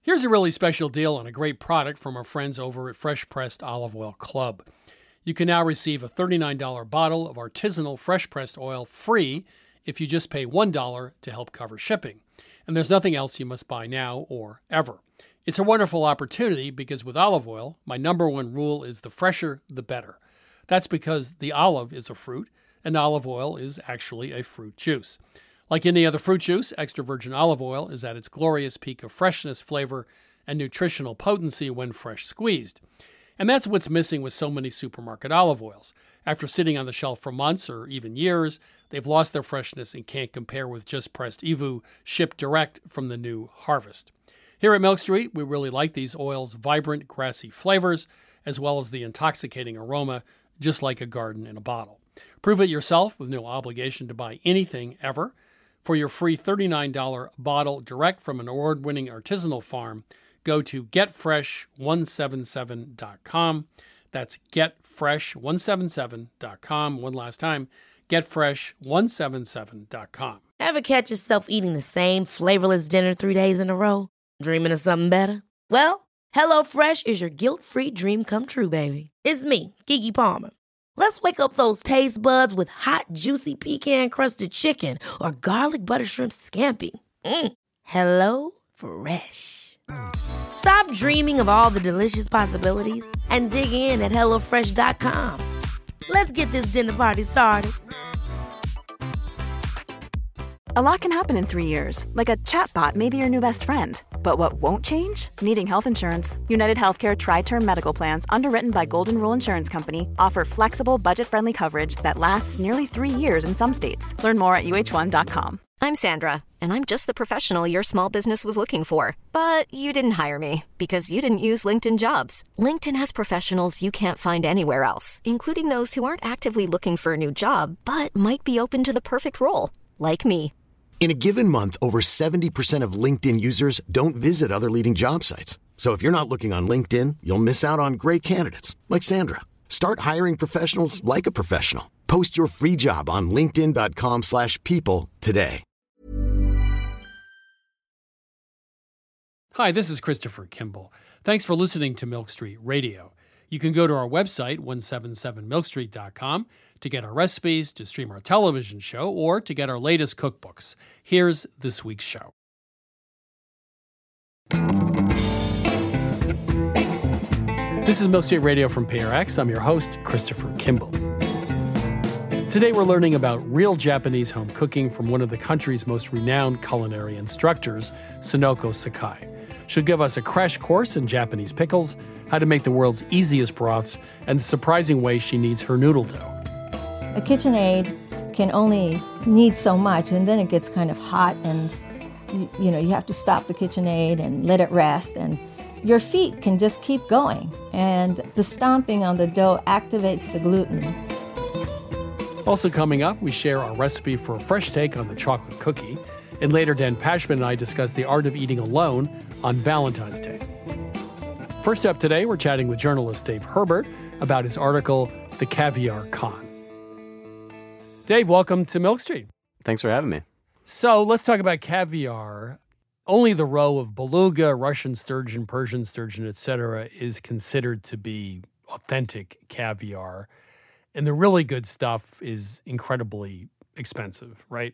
Here's a really special deal on a great product from our friends over at Fresh Pressed Olive Oil Club. You can now receive a $39 bottle of artisanal fresh pressed oil free if you just pay $1 to help cover shipping. And there's nothing else you must buy now or ever. It's a wonderful opportunity because with olive oil, my number one rule is the fresher, the better. That's because the olive is a fruit, and olive oil is actually a fruit juice. Like any other fruit juice, extra virgin olive oil is at its glorious peak of freshness, flavor, and nutritional potency when fresh squeezed. And that's what's missing with so many supermarket olive oils. After sitting on the shelf for months or even years, they've lost their freshness and can't compare with just pressed EVOO shipped direct from the new harvest. Here at Milk Street, we really like these oils' vibrant, grassy flavors, as well as the intoxicating aroma, just like a garden in a bottle. Prove it yourself with no obligation to buy anything ever. For your free $39 bottle direct from an award-winning artisanal farm, go to getfresh177.com. That's getfresh177.com. One last time, getfresh177.com. Ever catch yourself eating the same flavorless dinner 3 days in a row? Dreaming of something better? Well, HelloFresh is your guilt-free dream come true, baby. It's me, Keke Palmer. Let's wake up those taste buds with hot, juicy pecan-crusted chicken or garlic butter shrimp scampi. Hello Fresh. Stop dreaming of all the delicious possibilities and dig in at HelloFresh.com. Let's get this dinner party started. A lot can happen in 3 years, like a chatbot may be your new best friend. But what won't change? Needing health insurance. United Healthcare Tri-Term Medical Plans, underwritten by Golden Rule Insurance Company, offer flexible, budget-friendly coverage that lasts nearly 3 years in some states. Learn more at uh1.com. I'm Sandra, and I'm just the professional your small business was looking for. But you didn't hire me because you didn't use LinkedIn Jobs. LinkedIn has professionals you can't find anywhere else, including those who aren't actively looking for a new job, but might be open to the perfect role, like me. In a given month, over 70% of LinkedIn users don't visit other leading job sites. So if you're not looking on LinkedIn, you'll miss out on great candidates like Sandra. Start hiring professionals like a professional. Post your free job on linkedin.com/people today. Hi, this is Christopher Kimball. Thanks for listening to Milk Street Radio. You can go to our website, 177milkstreet.com, to get our recipes, to stream our television show, or to get our latest cookbooks. Here's this week's show. This is Milk Street Radio from PRX. I'm your host, Christopher Kimball. Today we're learning about real Japanese home cooking from one of the country's most renowned culinary instructors, Sonoko Sakai. She'll give us a crash course in Japanese pickles, how to make the world's easiest broths, and the surprising way she kneads her noodle dough. A KitchenAid can only knead so much, and then it gets kind of hot, and you have to stop the KitchenAid and let it rest, and your feet can just keep going, and the stomping on the dough activates the gluten. Also coming up, we share our recipe for a fresh take on the chocolate cookie, and later Dan Pashman and I discuss the art of eating alone on Valentine's Day. First up today, we're chatting with journalist Dave Herbert about his article, The Caviar Con. Dave, welcome to Milk Street. Thanks for having me. So let's talk about caviar. Only the roe of beluga, Russian sturgeon, Persian sturgeon, etc. is considered to be authentic caviar. And the really good stuff is incredibly expensive, right?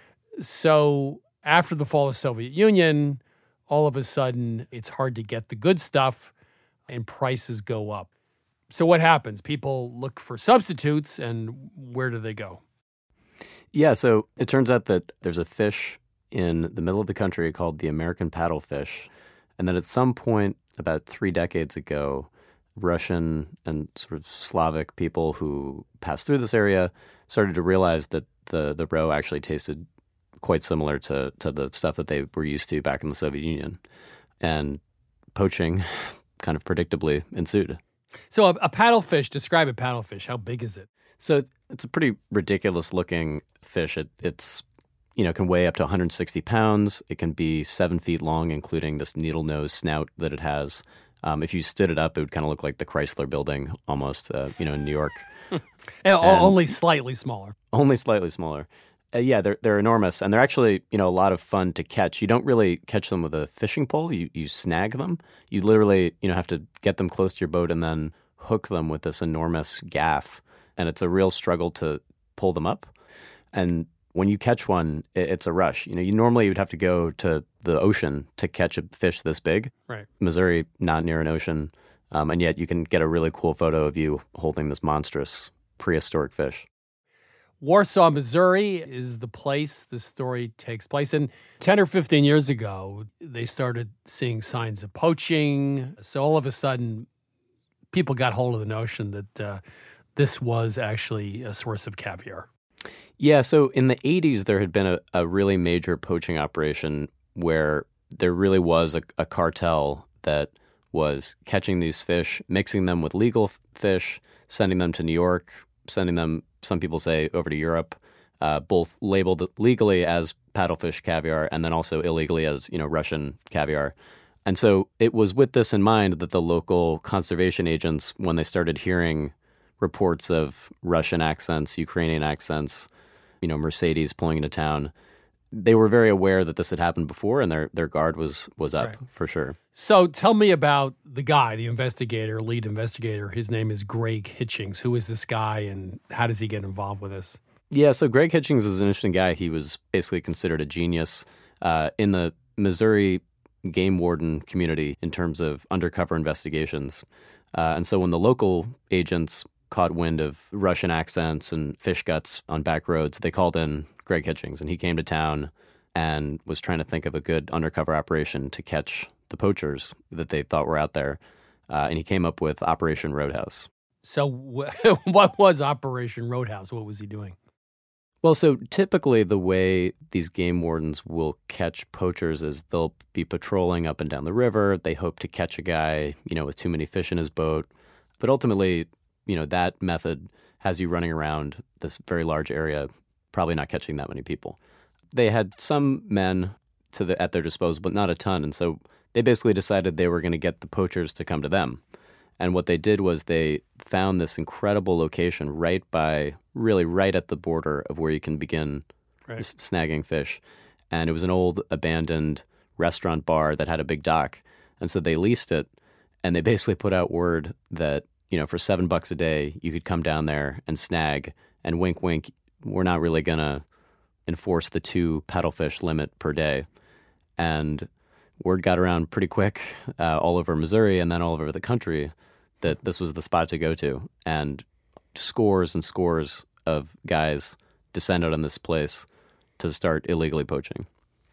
So after the fall of the Soviet Union, all of a sudden it's hard to get the good stuff and prices go up. So what happens? People look for substitutes, and where do they go? Yeah, so it turns out that there's a fish in the middle of the country called the American paddlefish. And then at some point about 3 decades ago, Russian and sort of Slavic people who passed through this area started to realize that the roe actually tasted quite similar to the stuff that they were used to back in the Soviet Union. And poaching kind of predictably ensued. So a paddlefish, describe a paddlefish. How big is it? So it's a pretty ridiculous looking fish. It's can weigh up to 160 pounds. It can be 7 feet long, including this needle nose snout that it has. If you stood it up, it would kind of look like the Chrysler Building almost, in New York. Only slightly smaller. Only slightly smaller. Yeah, they're enormous, and they're actually, a lot of fun to catch. You don't really catch them with a fishing pole. You snag them. You literally, have to get them close to your boat and then hook them with this enormous gaff, and it's a real struggle to pull them up. And when you catch one, it's a rush. You normally would have to go to the ocean to catch a fish this big. Right. Missouri, not near an ocean, and yet you can get a really cool photo of you holding this monstrous prehistoric fish. Warsaw, Missouri is the place the story takes place. And 10 or 15 years ago, they started seeing signs of poaching. So all of a sudden, people got hold of the notion that this was actually a source of caviar. Yeah, so in the 80s, there had been a really major poaching operation where there really was a cartel that was catching these fish, mixing them with legal fish, sending them to New York, sending them, some people say, over to Europe, both labeled legally as paddlefish caviar and then also illegally as, Russian caviar. And so it was with this in mind that the local conservation agents, when they started hearing reports of Russian accents, Ukrainian accents, Mercedes pulling into town, they were very aware that this had happened before, and their guard was up, right, for sure. So tell me about the guy, the investigator, lead investigator. His name is Greg Hitchings. Who is this guy, and how does he get involved with this? Yeah, so Greg Hitchings is an interesting guy. He was basically considered a genius in the Missouri game warden community in terms of undercover investigations. And so when the local agents caught wind of Russian accents and fish guts on back roads, they called in Greg Hitchings, and he came to town and was trying to think of a good undercover operation to catch the poachers that they thought were out there. And he came up with Operation Roadhouse. So what was Operation Roadhouse? What was he doing? Well, so typically the way these game wardens will catch poachers is they'll be patrolling up and down the river. They hope to catch a guy, with too many fish in his boat. But ultimately, that method has you running around this very large area, probably not catching that many people. They had some men at their disposal, but not a ton. And so they basically decided they were going to get the poachers to come to them. And what they did was they found this incredible location right at the border of where you can begin snagging fish. And it was an old abandoned restaurant bar that had a big dock. And so they leased it, and they basically put out word that, for $7 a day, you could come down there and snag, and wink, wink, we're not really going to enforce the 2 paddlefish limit per day. And word got around pretty quick all over Missouri and then all over the country that this was the spot to go to. And scores and scores of guys descended on this place to start illegally poaching.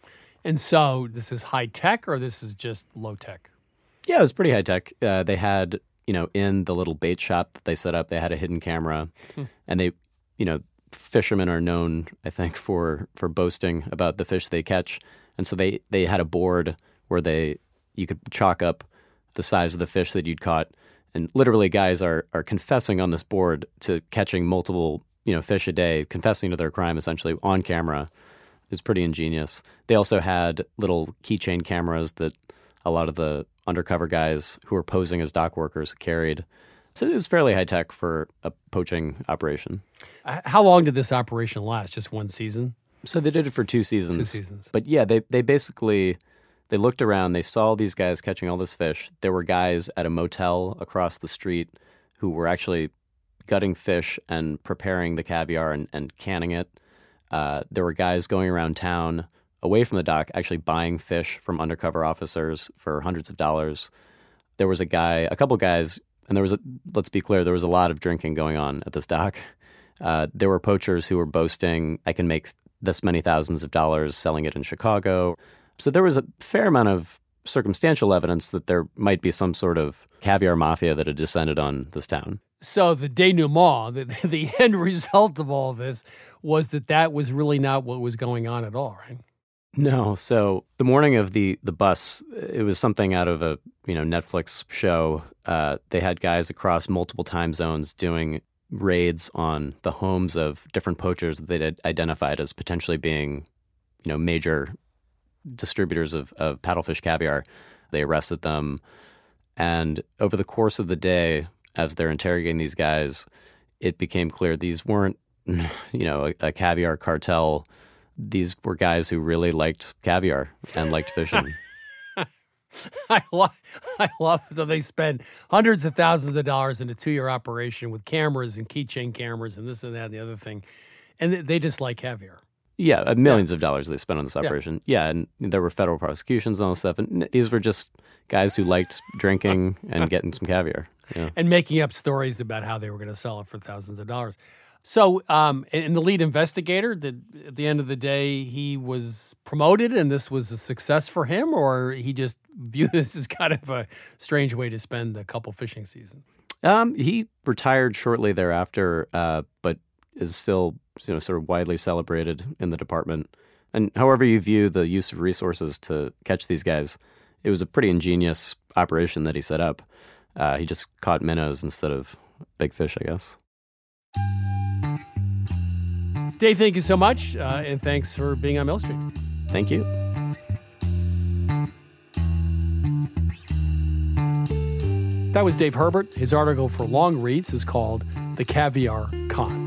And so this is high tech, or this is just low tech? Yeah, it was pretty high tech. They had, in the little bait shop that they set up, they had a hidden camera. And they, fishermen are known, I think, for boasting about the fish they catch. And so they had a board where you could chalk up the size of the fish that you'd caught. And literally guys are confessing on this board to catching multiple, fish a day, confessing to their crime essentially on camera. It's pretty ingenious. They also had little keychain cameras that a lot of the undercover guys who were posing as dock workers carried. So it was fairly high tech for a poaching operation. How long did this operation last? Just one season? So they did it for 2 seasons. 2 seasons. But yeah, they basically, they looked around, they saw these guys catching all this fish. There were guys at a motel across the street who were actually gutting fish and preparing the caviar and canning it. There were guys going around town away from the dock actually buying fish from undercover officers for hundreds of dollars. There was a couple guys, and let's be clear, there was a lot of drinking going on at this dock. There were poachers who were boasting, I can make this many thousands of dollars selling it in Chicago. So there was a fair amount of circumstantial evidence that there might be some sort of caviar mafia that had descended on this town. So the denouement, the end result of all this was that was really not what was going on at all, right? No. So the morning of the bus, it was something out of a Netflix show. They had guys across multiple time zones doing raids on the homes of different poachers that they'd identified as potentially being, major distributors of paddlefish caviar. They arrested them. And over the course of the day, as they're interrogating these guys, it became clear these weren't a caviar cartel. These were guys who really liked caviar and liked fishing. I love so they spend hundreds of thousands of dollars in a 2-year operation with cameras and keychain cameras and this and that and the other thing. And they just like caviar. Yeah, millions of dollars they spent on this operation. Yeah, and there were federal prosecutions and all this stuff. And these were just guys who liked drinking and getting some caviar. Yeah. And making up stories about how they were going to sell it for thousands of dollars. So, and the lead investigator, at the end of the day, he was promoted and this was a success for him, or he just viewed this as kind of a strange way to spend a couple fishing seasons? He retired shortly thereafter, but is still sort of widely celebrated in the department. And however you view the use of resources to catch these guys, it was a pretty ingenious operation that he set up. He just caught minnows instead of big fish, I guess. Dave, thank you so much, and thanks for being on Mill Street. Thank you. That was Dave Herbert. His article for Long Reads is called The Caviar Con.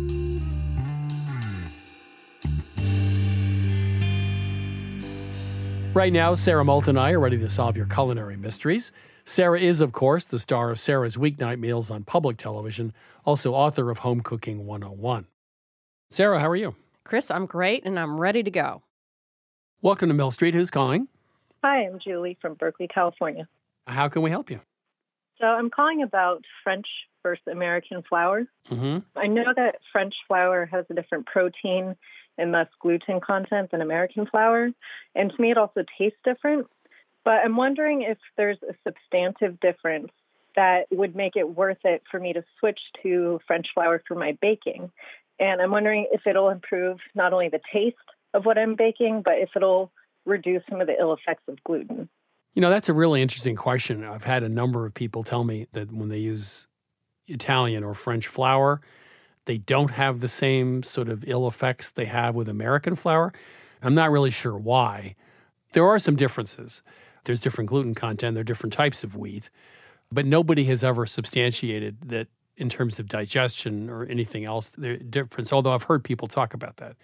Right now, Sarah Moulton and I are ready to solve your culinary mysteries. Sarah is, of course, the star of Sarah's Weeknight Meals on public television, also author of Home Cooking 101. Sarah, how are you? Chris, I'm great, and I'm ready to go. Welcome to Mill Street. Who's calling? Hi, I'm Julie from Berkeley, California. How can we help you? So I'm calling about French versus American flour. Mm-hmm. I know that French flour has a different protein and thus gluten content than American flour. And to me, it also tastes different. But I'm wondering if there's a substantive difference that would make it worth it for me to switch to French flour for my baking. And I'm wondering if it'll improve not only the taste of what I'm baking, but if it'll reduce some of the ill effects of gluten. That's a really interesting question. I've had a number of people tell me that when they use Italian or French flour, they don't have the same sort of ill effects they have with American flour. I'm not really sure why. There are some differences. There's different gluten content. There are different types of wheat. But nobody has ever substantiated that in terms of digestion or anything else, there's a difference, although I've heard people talk about that.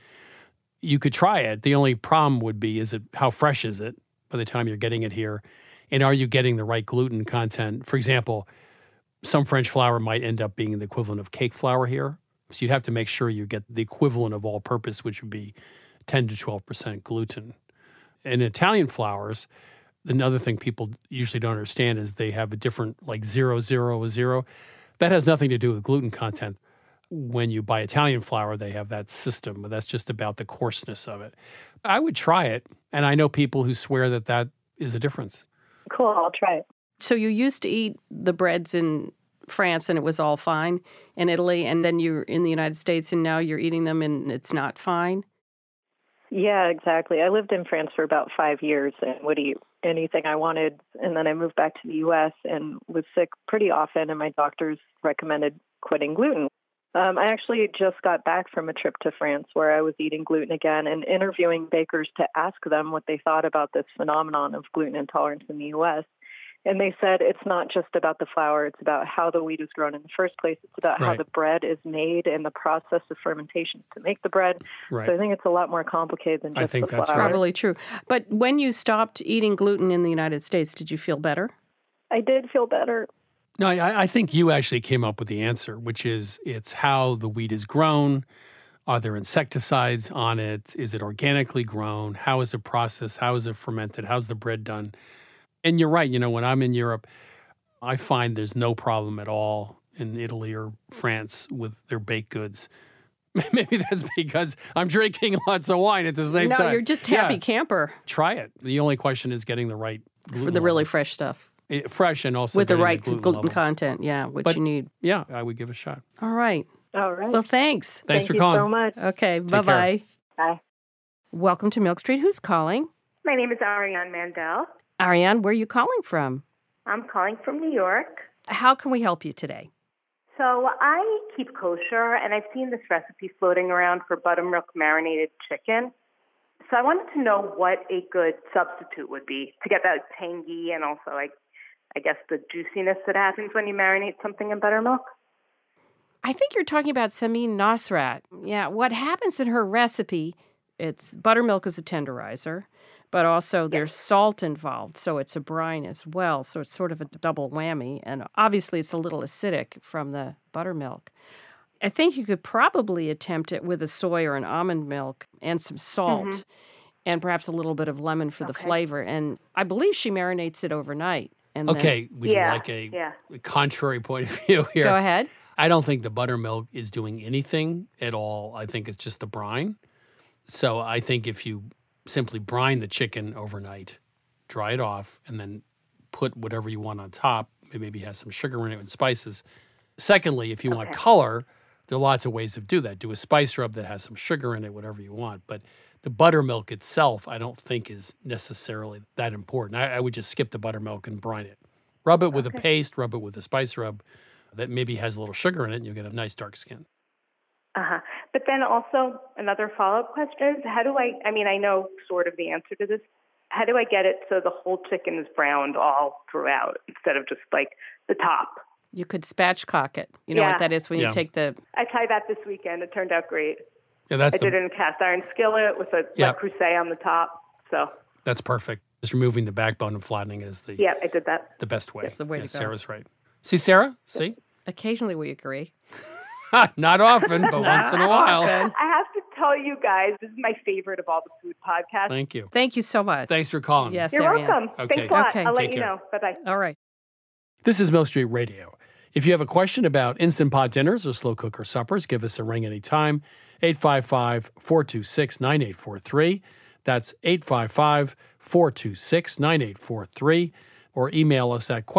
You could try it. The only problem would be, how fresh is it by the time you're getting it here? And are you getting the right gluten content? For example, some French flour might end up being the equivalent of cake flour here. So you'd have to make sure you get the equivalent of all-purpose, which would be 10 to 12% gluten. And Italian flours, another thing people usually don't understand is they have a different, like 0, 0, 0. That has nothing to do with gluten content. When you buy Italian flour, they have that system, but that's just about the coarseness of it. I would try it, and I know people who swear that that is a difference. Cool, I'll try it. So you used to eat the breads in France and it was all fine, in Italy, and then you're in the United States and now you're eating them and it's not fine? Yeah, exactly. I lived in France for about 5 years and would eat anything I wanted. And then I moved back to the U.S. and was sick pretty often, and my doctors recommended quitting gluten. I actually just got back from a trip to France where I was eating gluten again and interviewing bakers to ask them what they thought about this phenomenon of gluten intolerance in the U.S. And they said it's not just about the flour, it's about how the wheat is grown in the first place. It's about how the bread is made and the process of fermentation to make the bread. Right. So I think it's a lot more complicated than just the flour. I think that's probably true. But when you stopped eating gluten in the United States, did you feel better? I did feel better. No, I think you actually came up with the answer, which is it's how the wheat is grown. Are there insecticides on it? Is it organically grown? How is it processed? How is it fermented? How's the bread done? And you're right. When I'm in Europe, I find there's no problem at all in Italy or France with their baked goods. Maybe that's because I'm drinking lots of wine at the same time. No, you're just happy camper. Try it. The only question is getting the right gluten for the really fresh stuff. Fresh and also with the right gluten content, you need. Yeah, I would give it a shot. All right. Well, thanks. Thanks for calling. Thank you so much. Okay, bye-bye. Bye. Welcome to Milk Street. Who's calling? My name is Ariane Mandel. Ariane, where are you calling from? I'm calling from New York. How can we help you today? So I keep kosher, and I've seen this recipe floating around for buttermilk marinated chicken. So I wanted to know what a good substitute would be to get that tangy and also, I guess, the juiciness that happens when you marinate something in buttermilk. I think you're talking about Samin Nosrat. Yeah, what happens in her recipe, it's buttermilk is a tenderizer, but also there's salt involved, so it's a brine as well. So it's sort of a double whammy. And obviously it's a little acidic from the buttermilk. I think you could probably attempt it with a soy or an almond milk and some salt and perhaps a little bit of lemon for the flavor. And I believe she marinates it overnight. And okay, would you like a contrary point of view here? Go ahead. I don't think the buttermilk is doing anything at all. I think it's just the brine. So I think if you simply brine the chicken overnight, dry it off, and then put whatever you want on top, maybe has some sugar in it and spices. Secondly, if you want color, there are lots of ways to do that. Do a spice rub that has some sugar in it, whatever you want. But the buttermilk itself, I don't think is necessarily that important. I would just skip the buttermilk and brine it. Rub it with a paste, rub it with a spice rub that maybe has a little sugar in it, and you'll get a nice dark skin. But then also another follow-up question is how do I know sort of the answer to this. How do I get it so the whole chicken is browned all throughout instead of just like the top? You could spatchcock it. You know what that is when you take the... I tried that this weekend. It turned out great. Yeah, I did it in a cast iron skillet with a Le Creuset on the top. So that's perfect. Just removing the backbone and flattening it is the I did that. The best way. That's the way to go. Sarah's right. See, Sarah? See? Occasionally we agree. Not often, but once in a while. I have to tell you guys, this is my favorite of all the food podcasts. Thank you. Thank you so much. Thanks for calling. Yes, You're welcome. Okay. Thanks a lot. Okay. I'll let Take you care. know. Bye-bye. All right. This is Mill Street Radio. If you have a question about Instant Pot dinners or slow cooker suppers, give us a ring anytime. 855-426-9843. That's 855-426-9843. Or email us at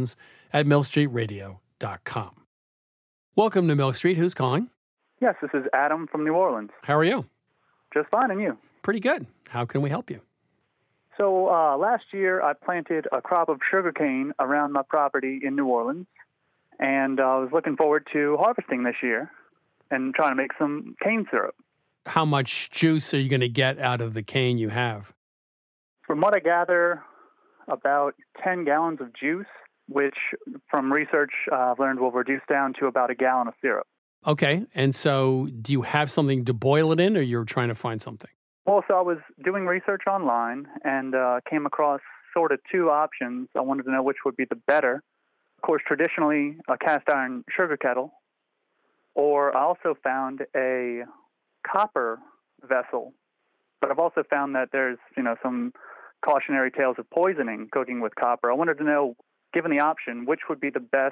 questions@millstreetradio.com. Welcome to Mill Street. Who's calling? Yes, this is Adam from New Orleans. How are you? Just fine, and you? Pretty good. How can we help you? So last year I planted a crop of sugarcane around my property in New Orleans, and I was looking forward to harvesting this year and trying to make some cane syrup. How much juice are you going to get out of the cane you have? From what I gather, about 10 gallons of juice, which from research I've learned will reduce down to about a gallon of syrup. Okay. And so do you have something to boil it in, or you're trying to find something? Well, so I was doing research online and came across sort of two options. I wanted to know which would be the better. Of course, traditionally, a cast iron sugar kettle, or I also found a copper vessel. But I've also found that there's, some cautionary tales of poisoning cooking with copper. I wanted to know, given the option, which would be the best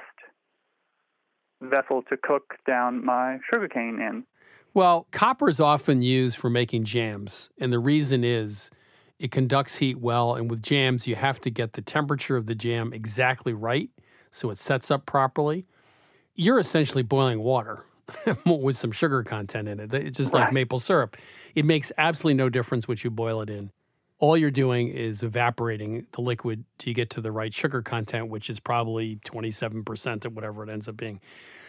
vessel to cook down my sugarcane in? Well, copper is often used for making jams, and the reason is it conducts heat well, and with jams, you have to get the temperature of the jam exactly right so it sets up properly. You're essentially boiling water with some sugar content in it. It's just like maple syrup. It makes absolutely no difference what you boil it in. All you're doing is evaporating the liquid till you get to the right sugar content, which is probably 27% or whatever it ends up being.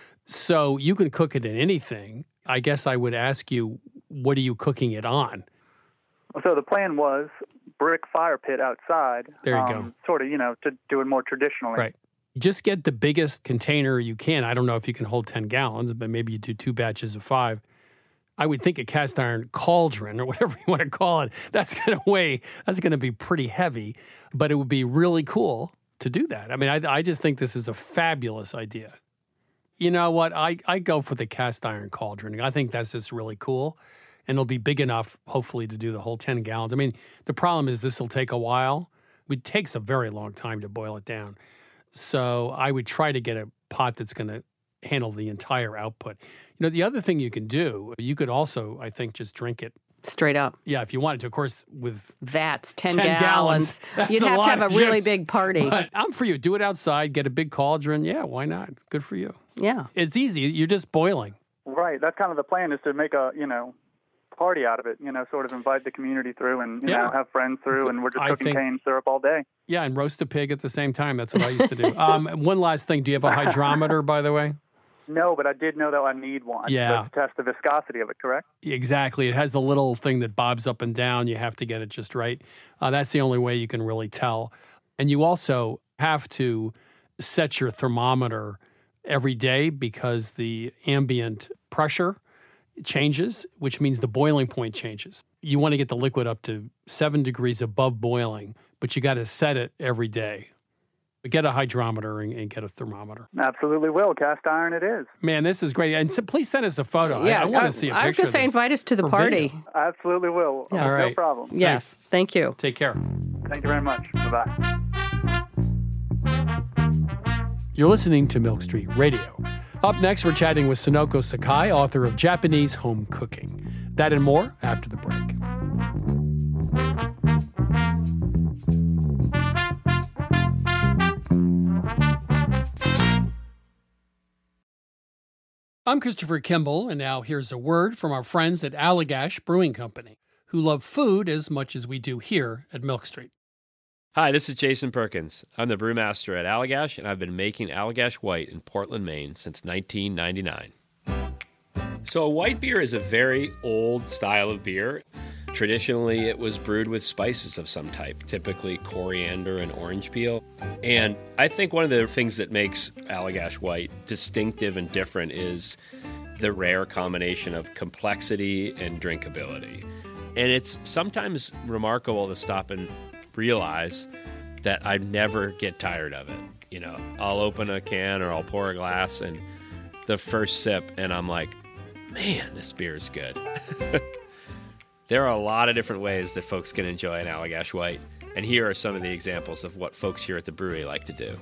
So you can cook it in anything. I guess I would ask you, what are you cooking it on? So the plan was brick fire pit outside. There you go. Sort of, to do it more traditionally. Right. Just get the biggest container you can. I don't know if you can hold 10 gallons, but maybe you do 2 batches of 5. I would think a cast iron cauldron or whatever you want to call it, that's going to be pretty heavy, but it would be really cool to do that. I mean, I just think this is a fabulous idea. You know what? I go for the cast iron cauldron. I think that's just really cool, and it'll be big enough, hopefully, to do the whole 10 gallons. I mean, the problem is this will take a while. It takes a very long time to boil it down. So I would try to get a pot that's going to handle the entire output. The other thing you can do, you could also, I think, just drink it. Straight up. Yeah, if you wanted to. Of course, with vats, 10 gallons. You'd have to have a really big party. But I'm for you. Do it outside. Get a big cauldron. Yeah, why not? Good for you. Yeah. It's easy. You're just boiling. Right. That's kind of the plan, is to make a, party out of it, sort of invite the community through and, have friends through, and we're just cooking cane syrup all day. Yeah, and roast a pig at the same time. That's what I used to do. One last thing. Do you have a hydrometer, by the way? No, but I did know that I need one to test the viscosity of it, correct? Exactly. It has the little thing that bobs up and down. You have to get it just right. That's the only way you can really tell. And you also have to set your thermometer every day because the ambient pressure changes, which means the boiling point changes. You want to get the liquid up to 7 degrees above boiling, but you got to set it every day. Get a hydrometer and get a thermometer. Absolutely will. Cast iron it is. Man, this is great. And please send us a photo. Yeah, I want to see a picture. I was going to say, invite us to the party. Video. Absolutely will. All right. No problem. Yes. Thank you. Take care. Thank you very much. Bye-bye. You're listening to Milk Street Radio. Up next, we're chatting with Sonoko Sakai, author of Japanese Home Cooking. That and more after the break. I'm Christopher Kimball, and now here's a word from our friends at Allagash Brewing Company, who love food as much as we do here at Milk Street. Hi, this is Jason Perkins. I'm the brewmaster at Allagash, and I've been making Allagash White in Portland, Maine since 1999. So a white beer is a very old style of beer. Traditionally, it was brewed with spices of some type, typically coriander and orange peel. And I think one of the things that makes Allagash White distinctive and different is the rare combination of complexity and drinkability. And it's sometimes remarkable to stop and realize that I never get tired of it. You know, I'll open a can or I'll pour a glass and the first sip and I'm like, man, this beer is good. There are a lot of different ways that folks can enjoy an Allagash White, and here are some of the examples of what folks here at the brewery like to do.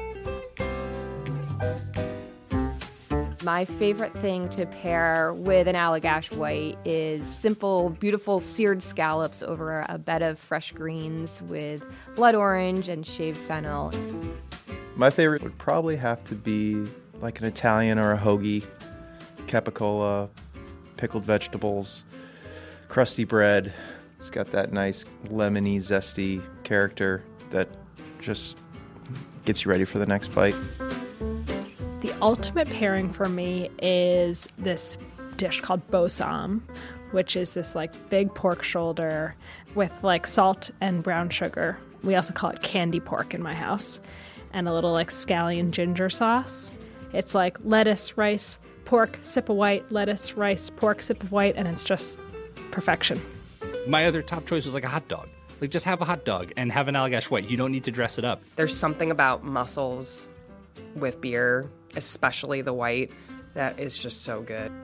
My favorite thing to pair with an Allagash White is simple, beautiful seared scallops over a bed of fresh greens with blood orange and shaved fennel. My favorite would probably have to be like an Italian or a hoagie, capicola, pickled vegetables, crusty bread. It's got that nice lemony, zesty character that just gets you ready for the next bite. The ultimate pairing for me is this dish called bosam, which is this like big pork shoulder with like salt and brown sugar. We also call it candy pork in my house, and a little like scallion ginger sauce. It's like lettuce, rice, pork, sip of white, lettuce, rice, pork, sip of white, and it's just perfection. My other top choice was like a hot dog. Like just have a hot dog and have an Allagash White. You don't need to dress it up. There's something about mussels with beer, especially the white, that is just so good.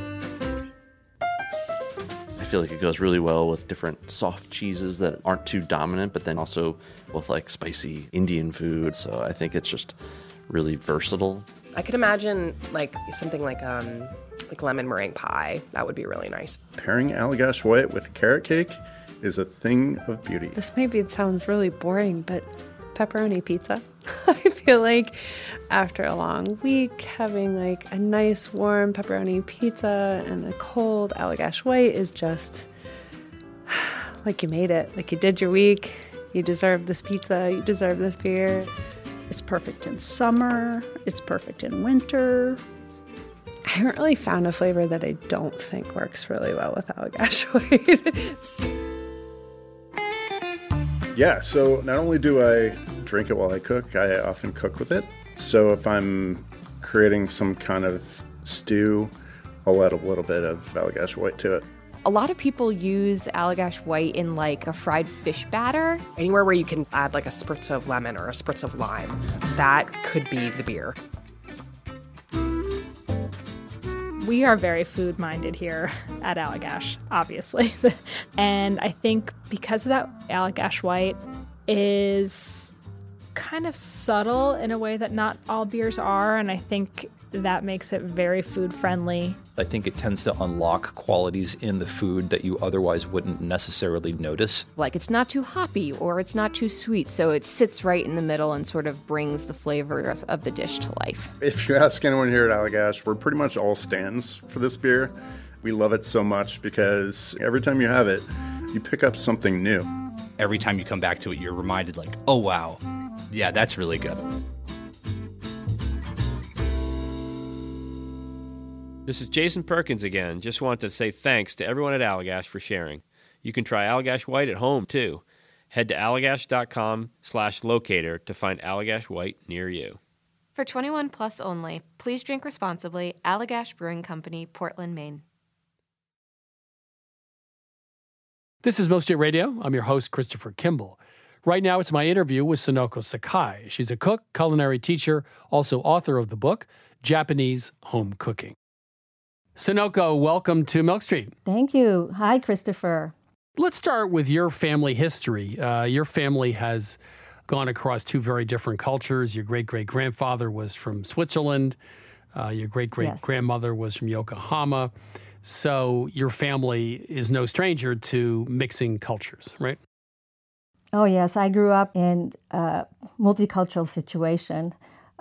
I feel like it goes really well with different soft cheeses that aren't too dominant, but then also with like spicy Indian food. So I think it's just really versatile. I could imagine like something like lemon meringue pie. That would be really nice. Pairing Allagash White with carrot cake is a thing of beauty. This maybe sounds really boring, but pepperoni pizza. I feel like after a long week, having like a nice warm pepperoni pizza and a cold Allagash White is just like you made it. Like you did your week. You deserve this pizza. You deserve this beer. It's perfect in summer. It's perfect in winter. I haven't really found a flavor that I don't think works really well with Allagash White. Yeah, so not only do I drink it while I cook, I often cook with it. So if I'm creating some kind of stew, I'll add a little bit of Allagash White to it. A lot of people use Allagash White in like a fried fish batter. Anywhere where you can add like a spritz of lemon or a spritz of lime, that could be the beer. We are very food-minded here at Allagash, obviously. And I think because of that, Allagash White is kind of subtle in a way that not all beers are, and I think that makes it very food-friendly. I think it tends to unlock qualities in the food that you otherwise wouldn't necessarily notice. Like it's not too hoppy or it's not too sweet, so it sits right in the middle and sort of brings the flavors of the dish to life. If you ask anyone here at Allagash, we're pretty much all stands for this beer. We love it so much because every time you have it, you pick up something new. Every time you come back to it, you're reminded like, oh wow, yeah, that's really good. This is Jason Perkins again. Just want to say thanks to everyone at Allagash for sharing. You can try Allagash White at home, too. Head to allagash.com/locator to find Allagash White near you. For 21 plus only, please drink responsibly. Allagash Brewing Company, Portland, Maine. This is Milk Street Radio. I'm your host, Christopher Kimball. Right now, it's my interview with Sonoko Sakai. She's a cook, culinary teacher, also author of the book, Japanese Home Cooking. Sonoko, welcome to Milk Street. Thank you. Hi, Christopher. Let's start with your family history. Your family has gone across two very different cultures. Your great-great-grandfather was from Switzerland. Your great-great-grandmother was from Yokohama. So your family is no stranger to mixing cultures, right? Oh, yes. I grew up in a multicultural situation.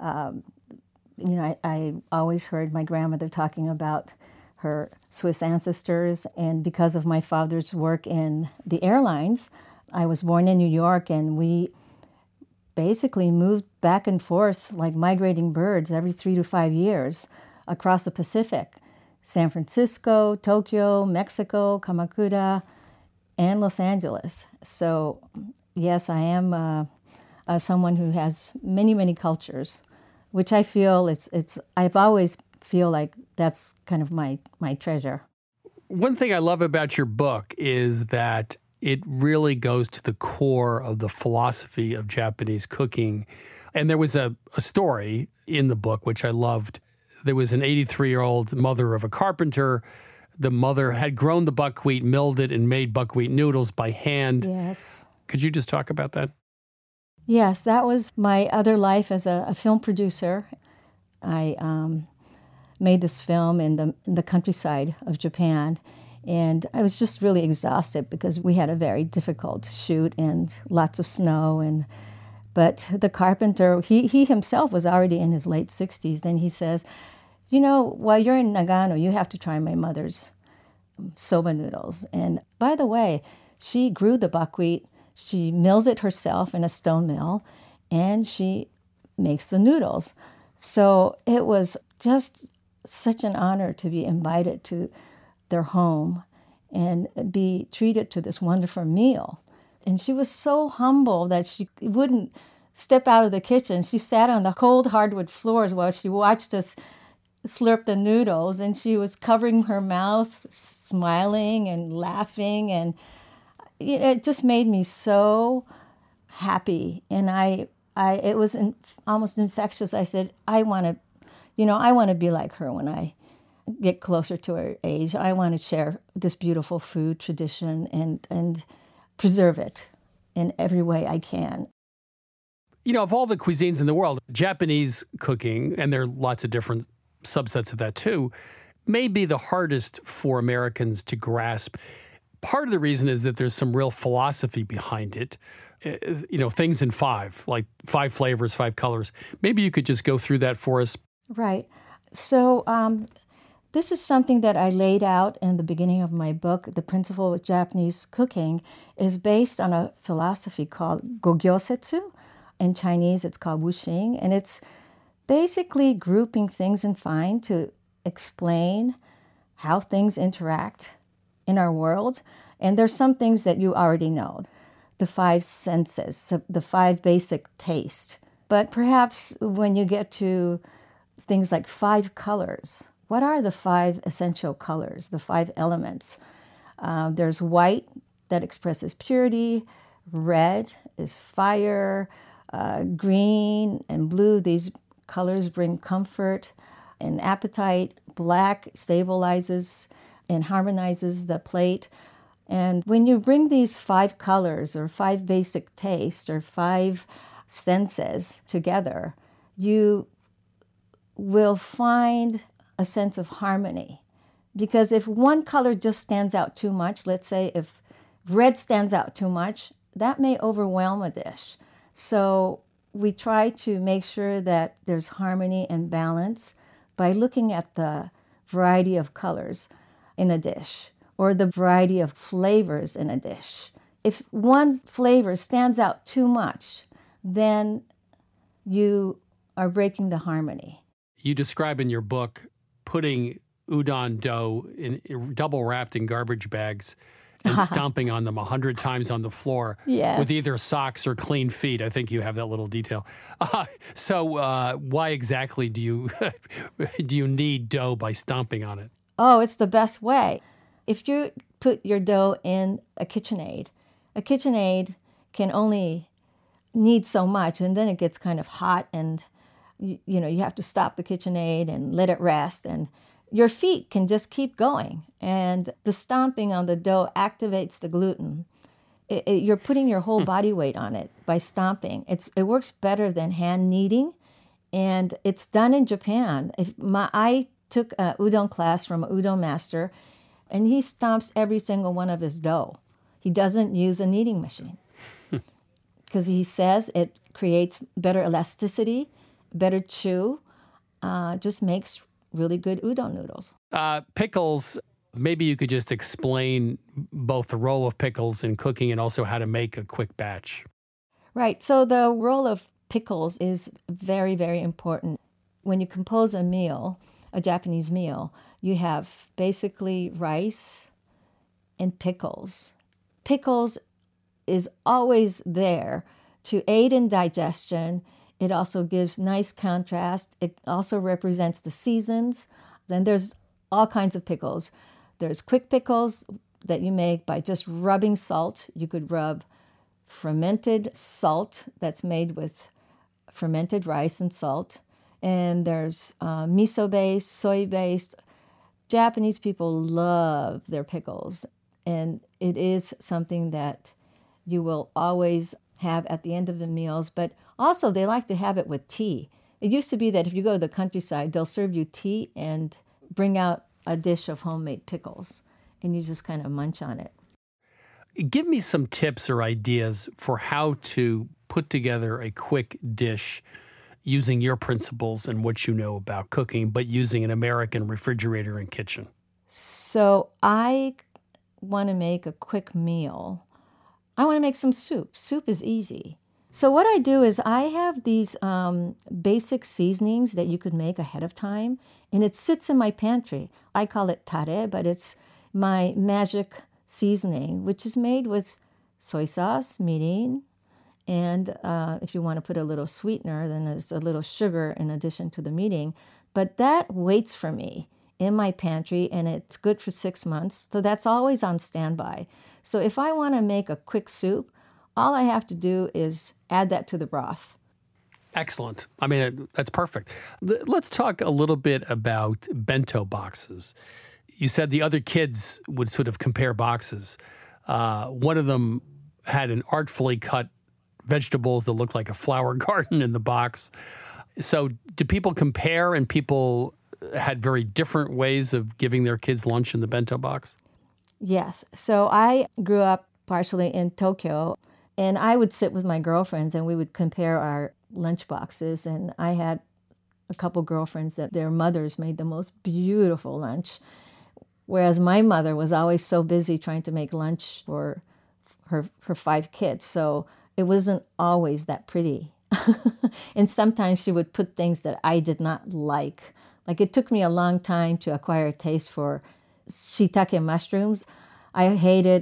I always heard my grandmother talking about her Swiss ancestors. And because of my father's work in the airlines, I was born in New York, and we basically moved back and forth like migrating birds every 3 to 5 years across the Pacific. San Francisco, Tokyo, Mexico, Kamakura, and Los Angeles. So, yes, I am someone who has many, many cultures, which I feel I've always feel like that's kind of my treasure. One thing I love about your book is that it really goes to the core of the philosophy of Japanese cooking. And there was a story in the book, which I loved. There was an 83-year-old mother of a carpenter. The mother had grown the buckwheat, milled it, and made buckwheat noodles by hand. Yes. Could you just talk about that? Yes, that was my other life as a film producer. I made this film in the countryside of Japan, and I was just really exhausted because we had a very difficult shoot and lots of snow. But the carpenter, he himself was already in his late 60s. Then he says, while you're in Nagano, you have to try my mother's soba noodles. And by the way, she grew the buckwheat, she mills it herself in a stone mill, and she makes the noodles. So it was just such an honor to be invited to their home and be treated to this wonderful meal. And she was so humble that she wouldn't step out of the kitchen. She sat on the cold hardwood floors while she watched us slurp the noodles, and she was covering her mouth, smiling and laughing, and it just made me so happy. And it was almost infectious. I said, I want to be like her when I get closer to her age. I want to share this beautiful food tradition and preserve it in every way I can. Of all the cuisines in the world, Japanese cooking, and there are lots of different subsets of that too, may be the hardest for Americans to grasp. Part of the reason is that there's some real philosophy behind it. Things in 5, like 5 flavors, 5 colors. Maybe you could just go through that for us. Right. So this is something that I laid out in the beginning of my book. The Principle of Japanese Cooking is based on a philosophy called Gogyosetsu. In Chinese, it's called Wuxing, and it's basically grouping things in 5 to explain how things interact in our world. And there's some things that you already know, the 5 senses, the 5 basic tastes. But perhaps when you get to things like 5 colors, what are the 5 essential colors, the 5 elements? There's white that expresses purity, red is fire, green and blue, these colors bring comfort and appetite. Black stabilizes and harmonizes the plate. And when you bring these 5 colors or 5 basic tastes or 5 senses together, you will find a sense of harmony. Because if one color just stands out too much, let's say if red stands out too much, that may overwhelm a dish. So we try to make sure that there's harmony and balance by looking at the variety of colors in a dish or the variety of flavors in a dish. If one flavor stands out too much, then you are breaking the harmony. You describe in your book putting udon dough in double wrapped in garbage bags and stomping on them 100 times on the floor Yes. with either socks or clean feet. I think you have that little detail. So why exactly do you do you knead dough by stomping on it? Oh, it's the best way. If you put your dough in a KitchenAid can only knead so much, and then it gets kind of hot, and you have to stop the KitchenAid and let it rest, and your feet can just keep going. And the stomping on the dough activates the gluten. You're putting your whole body weight on it by stomping. It works better than hand kneading, and it's done in Japan. I took an udon class from an udon master, and he stomps every single one of his dough. He doesn't use a kneading machine because he says it creates better elasticity, better chew, just makes really good udon noodles. Pickles, maybe you could just explain both the role of pickles in cooking and also how to make a quick batch. Right. So the role of pickles is very, very important. When you compose a meal, a Japanese meal, you have basically rice and pickles. Pickles is always there to aid in digestion. It also gives nice contrast. It also represents the seasons. And there's all kinds of pickles. There's quick pickles that you make by just rubbing salt. You could rub fermented salt that's made with fermented rice and salt. And there's miso-based, soy-based. Japanese people love their pickles. And it is something that you will always have at the end of the meals. But also, they like to have it with tea. It used to be that if you go to the countryside, they'll serve you tea and bring out a dish of homemade pickles. And you just kind of munch on it. Give me some tips or ideas for how to put together a quick dish using your principles and what you know about cooking, but using an American refrigerator and kitchen. So I want to make a quick meal. I want to make some soup. Soup is easy. So what I do is I have these basic seasonings that you could make ahead of time, and it sits in my pantry. I call it tare, but it's my magic seasoning, which is made with soy sauce, mirin, and if you want to put a little sweetener, then there's a little sugar in addition to the mirin. But that waits for me in my pantry, and it's good for 6 months. So that's always on standby. So if I want to make a quick soup, all I have to do is add that to the broth. Excellent. I mean, that's perfect. Let's talk a little bit about bento boxes. You said the other kids would sort of compare boxes. One of them had an artfully cut vegetables that looked like a flower garden in the box. So do people compare, and people had very different ways of giving their kids lunch in the bento box? Yes. So I grew up partially in Tokyo, and I would sit with my girlfriends and we would compare our lunch boxes. And I had a couple girlfriends that their mothers made the most beautiful lunch, whereas my mother was always so busy trying to make lunch for her 5 kids. So it wasn't always that pretty. And sometimes she would put things that I did not like. Like it took me a long time to acquire a taste for shiitake mushrooms. I hated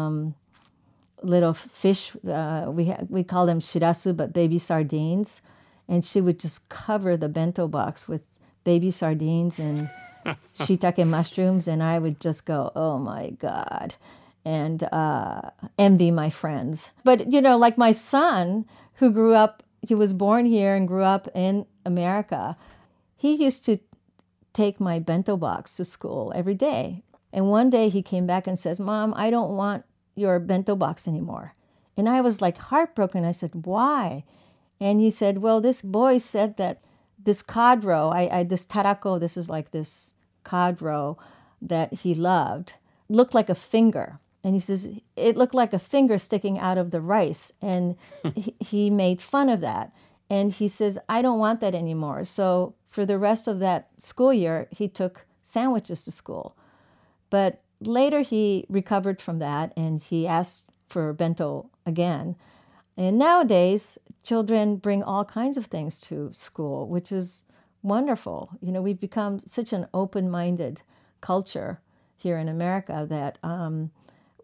little fish. We call them shirasu, but baby sardines. And she would just cover the bento box with baby sardines and shiitake mushrooms. And I would just go, oh my God, and envy my friends. But, like my son, who grew up, he was born here and grew up in America. He used to take my bento box to school every day. And one day he came back and says, Mom, I don't want your bento box anymore. And I was like heartbroken. I said, why? And he said, well, this boy said that this cod roe, this tarako, this is like this cod roe that he loved, looked like a finger. And he says, it looked like a finger sticking out of the rice. And he made fun of that. And he says, I don't want that anymore. So for the rest of that school year, he took sandwiches to school. But later he recovered from that and he asked for bento again. And nowadays, children bring all kinds of things to school, which is wonderful. We've become such an open-minded culture here in America that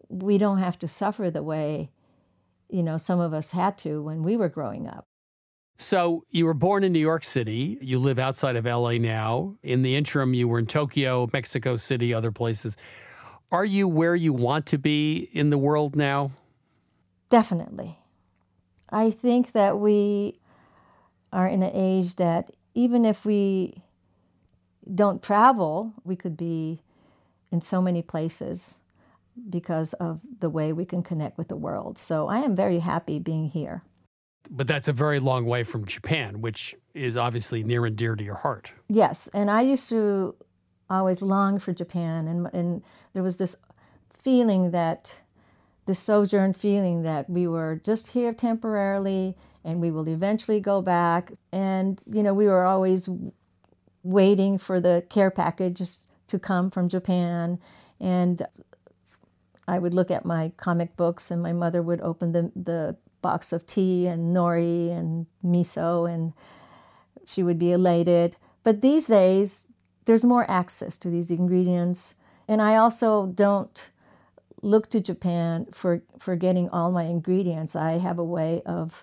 we don't have to suffer the way, some of us had to when we were growing up. So you were born in New York City. You live outside of LA now. In the interim, you were in Tokyo, Mexico City, other places. Are you where you want to be in the world now? Definitely. I think that we are in an age that even if we don't travel, we could be in so many places because of the way we can connect with the world. So I am very happy being here. But that's a very long way from Japan, which is obviously near and dear to your heart. Yes, and I used to always long for Japan, and there was this feeling this sojourn feeling that we were just here temporarily and we will eventually go back. And, we were always waiting for the care packages to come from Japan. And I would look at my comic books and my mother would open the box of tea and nori and miso, and she would be elated. But these days, there's more access to these ingredients. And I also don't look to Japan for getting all my ingredients. I have a way of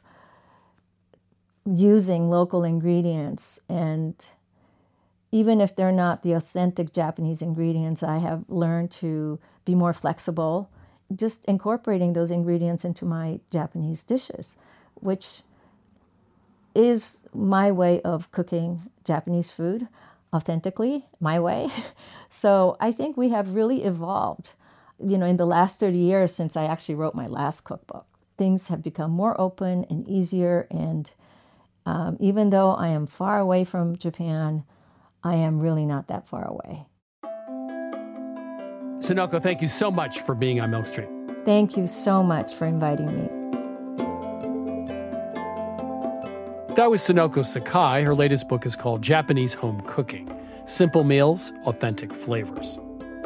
using local ingredients, and even if they're not the authentic Japanese ingredients, I have learned to be more flexible, just incorporating those ingredients into my Japanese dishes, which is my way of cooking Japanese food authentically, my way. So I think we have really evolved. In the last 30 years since I actually wrote my last cookbook, things have become more open and easier. And even though I am far away from Japan, I am really not that far away. Sonoko, thank you so much for being on Milk Street. Thank you so much for inviting me. That was Sonoko Sakai. Her latest book is called Japanese Home Cooking: Simple Meals, Authentic Flavors.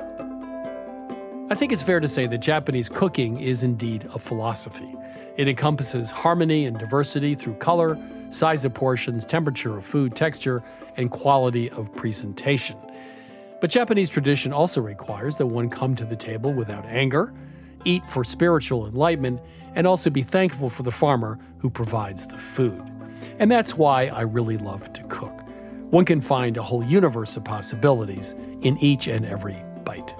I think it's fair to say that Japanese cooking is indeed a philosophy. It encompasses harmony and diversity through color, size of portions, temperature of food, texture, and quality of presentation. But Japanese tradition also requires that one come to the table without anger, eat for spiritual enlightenment, and also be thankful for the farmer who provides the food. And that's why I really love to cook. One can find a whole universe of possibilities in each and every bite.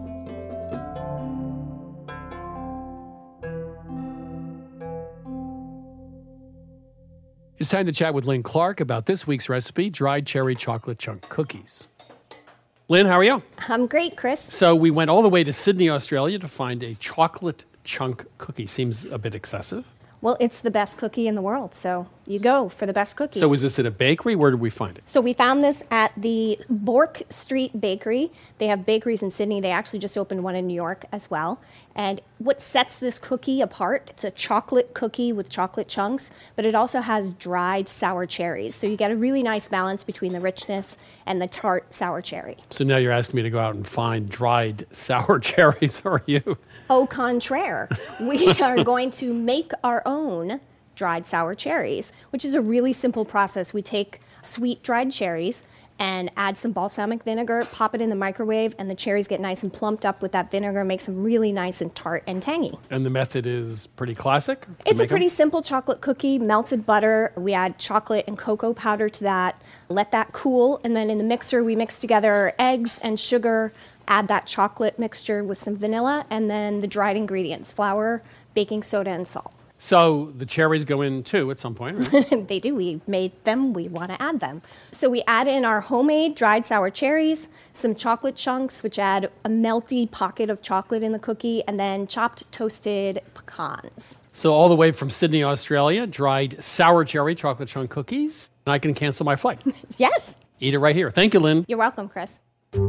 It's time to chat with Lynn Clark about this week's recipe, dried cherry chocolate chunk cookies. Lynn, how are you? I'm great, Chris. So we went all the way to Sydney, Australia to find a chocolate chunk cookie. Seems a bit excessive. Well, it's the best cookie in the world, so you go for the best cookie. So was this at a bakery? Where did we find it? So we found this at the Bourke Street Bakery. They have bakeries in Sydney. They actually just opened one in New York as well. And what sets this cookie apart, it's a chocolate cookie with chocolate chunks, but it also has dried sour cherries. So you get a really nice balance between the richness and the tart sour cherry. So now you're asking me to go out and find dried sour cherries, are you? Au contraire, we are going to make our own dried sour cherries, which is a really simple process. We take sweet dried cherries and add some balsamic vinegar, pop it in the microwave, and the cherries get nice and plumped up with that vinegar, makes them really nice and tart and tangy. And the method is pretty classic? It's a pretty simple chocolate cookie, melted butter. We add chocolate and cocoa powder to that, let that cool, and then in the mixer we mix together eggs and sugar, add that chocolate mixture with some vanilla, and then the dried ingredients, flour, baking soda, and salt. So the cherries go in too at some point, right? They do. We made them. We want to add them. So we add in our homemade dried sour cherries, some chocolate chunks, which add a melty pocket of chocolate in the cookie, and then chopped toasted pecans. So all the way from Sydney, Australia, dried sour cherry chocolate chunk cookies. And I can cancel my flight. Yes. Eat it right here. Thank you, Lynn. You're welcome, Chris.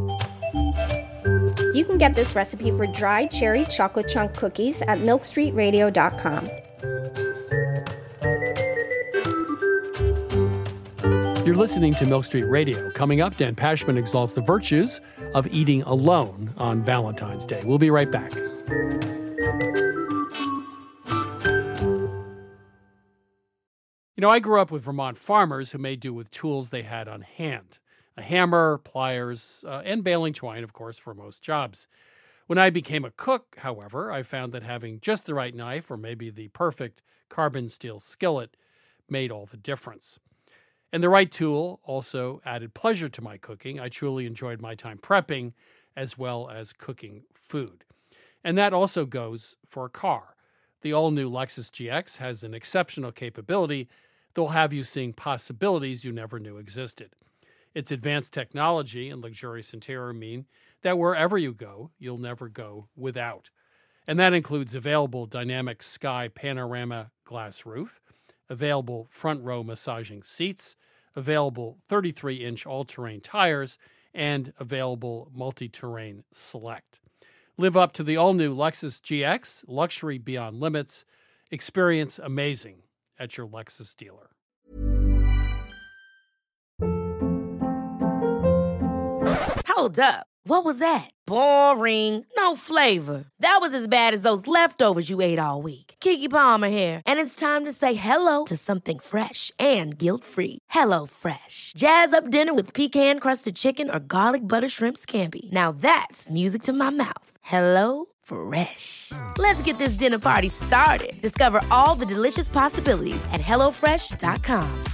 You can get this recipe for dried cherry chocolate chunk cookies at milkstreetradio.com. You're listening to Milk Street Radio. Coming up, Dan Pashman exalts the virtues of eating alone on Valentine's Day. We'll be right back. I grew up with Vermont farmers who made do with tools they had on hand. A hammer, pliers, and baling twine, of course, for most jobs. When I became a cook, however, I found that having just the right knife or maybe the perfect carbon steel skillet made all the difference. And the right tool also added pleasure to my cooking. I truly enjoyed my time prepping as well as cooking food. And that also goes for a car. The all-new Lexus GX has an exceptional capability that will have you seeing possibilities you never knew existed. Its advanced technology and luxurious interior mean that wherever you go, you'll never go without. And that includes available dynamic sky panorama glass roof, available front row massaging seats, available 33-inch all-terrain tires, and available multi-terrain select. Live up to the all-new Lexus GX, luxury beyond limits. Experience amazing at your Lexus dealer. Hold up. What was that? Boring. No flavor. That was as bad as those leftovers you ate all week. Keke Palmer here, and it's time to say hello to something fresh and guilt-free. HelloFresh. Jazz up dinner with pecan-crusted chicken or garlic butter shrimp scampi. Now that's music to my mouth. HelloFresh. Let's get this dinner party started. Discover all the delicious possibilities at HelloFresh.com.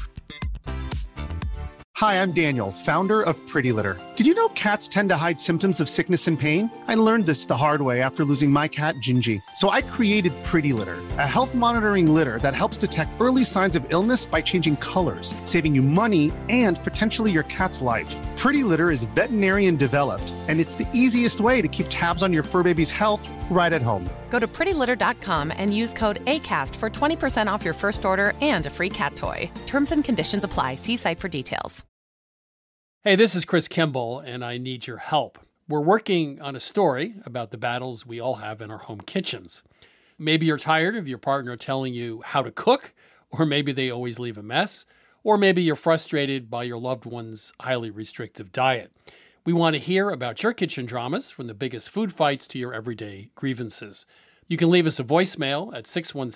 Hi, I'm Daniel, founder of Pretty Litter. Did you know cats tend to hide symptoms of sickness and pain? I learned this the hard way after losing my cat, Gingy. So I created Pretty Litter, a health monitoring litter that helps detect early signs of illness by changing colors, saving you money and potentially your cat's life. Pretty Litter is veterinarian developed, and it's the easiest way to keep tabs on your fur baby's health right at home. Go to prettylitter.com and use code ACAST for 20% off your first order and a free cat toy. Terms and conditions apply. See site for details. Hey, this is Chris Kimball, and I need your help. We're working on a story about the battles we all have in our home kitchens. Maybe you're tired of your partner telling you how to cook, or maybe they always leave a mess, or maybe you're frustrated by your loved one's highly restrictive diet. We want to hear about your kitchen dramas, from the biggest food fights to your everyday grievances. You can leave us a voicemail at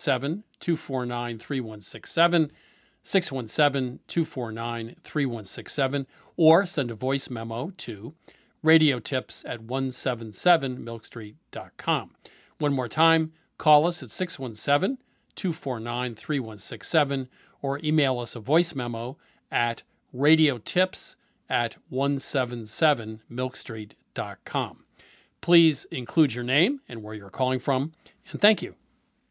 617-249-3167, 617-249-3167, or send a voice memo to radiotips@177milkstreet.com. One more time, call us at 617-249-3167, or email us a voice memo at radiotips@177milkstreet.com. Please include your name and where you're calling from, and thank you.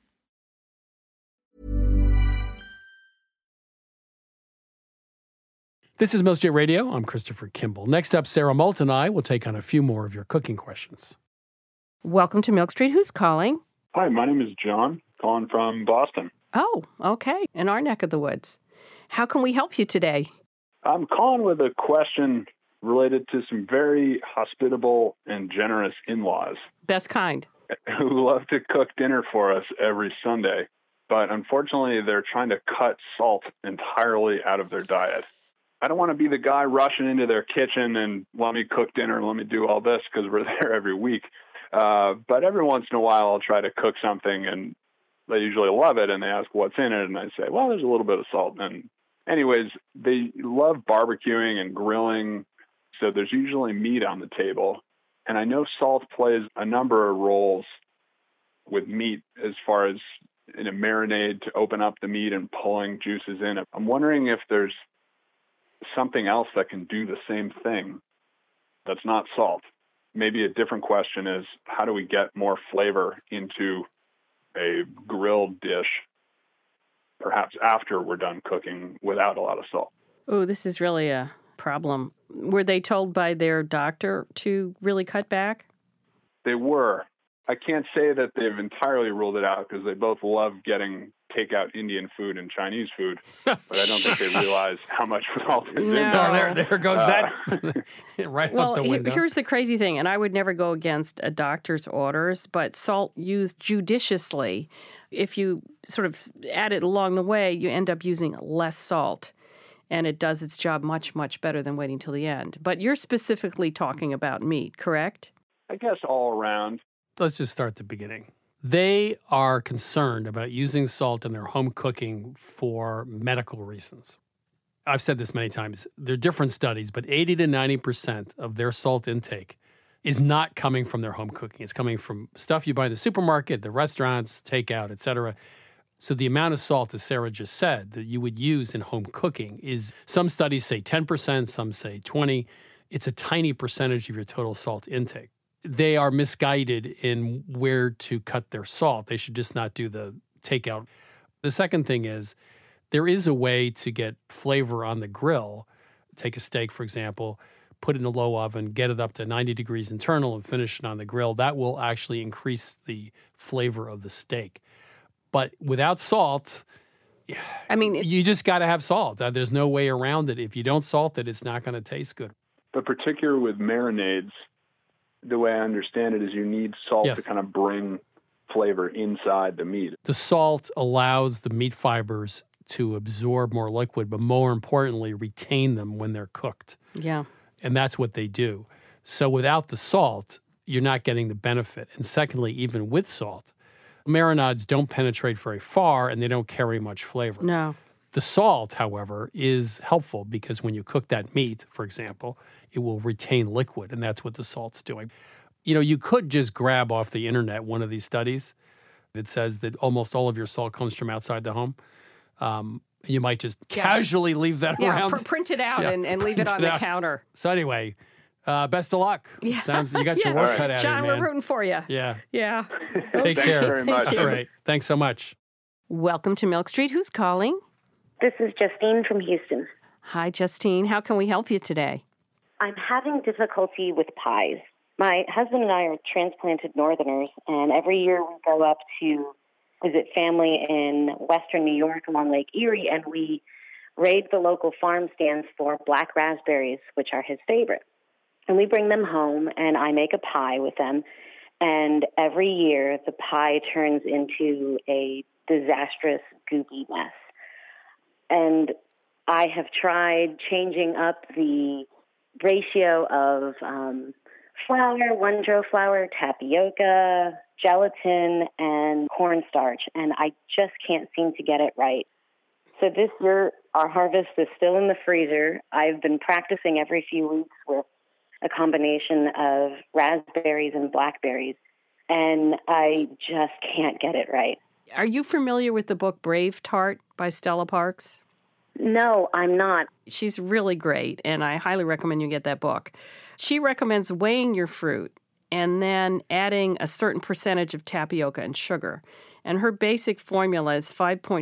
This is Milk Street Radio. I'm Christopher Kimball. Next up, Sarah Moult and I will take on a few more of your cooking questions. Welcome to Milk Street. Who's calling? Hi, my name is John, calling from Boston. Oh, okay. In our neck of the woods. How can we help you today? I'm calling with a question related to some very hospitable and generous in-laws. Best kind. Who love to cook dinner for us every Sunday. But unfortunately, they're trying to cut salt entirely out of their diet. I don't want to be the guy rushing into their kitchen and let me cook dinner, let me do all this, because we're there every week. But every once in a while, I'll try to cook something, and they usually love it, and they ask what's in it, and I say, well, there's a little bit of salt. And anyways, they love barbecuing and grilling, so there's usually meat on the table. And I know salt plays a number of roles with meat as far as in a marinade to open up the meat and pulling juices in. I'm wondering if there's something else that can do the same thing that's not salt. Maybe a different question is, how do we get more flavor into a grilled dish, perhaps after we're done cooking without a lot of salt? Oh, this is really a problem. Were they told by their doctor to really cut back? They were. I can't say that they've entirely ruled it out because they both love getting takeout Indian food and Chinese food, but I don't think they realize how much salt is in there. There goes that right out the window. Here's the crazy thing, and I would never go against a doctor's orders, but salt used judiciously, if you sort of add it along the way, you end up using less salt, and it does its job much, much better than waiting till the end. But you're specifically talking about meat, correct? I guess all around. Let's just start at the beginning. They are concerned about using salt in their home cooking for medical reasons. I've said this many times. There are different studies, but 80 to 90% of their salt intake is not coming from their home cooking. It's coming from stuff you buy in the supermarket, the restaurants, takeout, etc. So the amount of salt, as Sarah just said, that you would use in home cooking is, some studies say 10%, some say 20%. It's a tiny percentage of your total salt intake. They are misguided in where to cut their salt. They should just not do the takeout. The second thing is, there is a way to get flavor on the grill. Take a steak, for example, put it in a low oven, get it up to 90 degrees internal and finish it on the grill. That will actually increase the flavor of the steak. But without salt, I mean, you just got to have salt. There's no way around it. If you don't salt it, it's not going to taste good. But particularly with marinades, the way I understand it is you need salt to kind of bring flavor inside the meat. The salt allows the meat fibers to absorb more liquid, but more importantly, retain them when they're cooked. Yeah. And that's what they do. So without the salt, you're not getting the benefit. And secondly, even with salt, marinades don't penetrate very far and they don't carry much flavor. No. The salt, however, is helpful because when you cook that meat, for example, it will retain liquid, and that's what the salt's doing. You know, you could just grab off the internet one of these studies that says that almost all of your salt comes from outside the home. You might just casually leave that around. Print it out and leave it on the counter. So anyway, best of luck. Yeah. Sounds you got your work cut out John, here, man. we're rooting for you. Yeah. Yeah. Take care. Very much. Thank you. All right. Thanks so much. Welcome to Milk Street. Who's calling? This is Justine from Houston. Hi, Justine. How can we help you today? I'm having difficulty with pies. My husband and I are transplanted Northerners, and every year we go up to visit family in western New York along Lake Erie, and we raid the local farm stands for black raspberries, which are his favorite. And we bring them home, and I make a pie with them. And every year, the pie turns into a disastrous, goopy mess. And I have tried changing up the ratio of flour, Wondro flour, tapioca, gelatin, and cornstarch, and I just can't seem to get it right. So this year, our harvest is still in the freezer. I've been practicing every few weeks with a combination of raspberries and blackberries, and I just can't get it right. Are you familiar with the book Brave Tart by Stella Parks? No, I'm not. She's really great, and I highly recommend you get that book. She recommends weighing your fruit and then adding a certain percentage of tapioca and sugar. And her basic formula is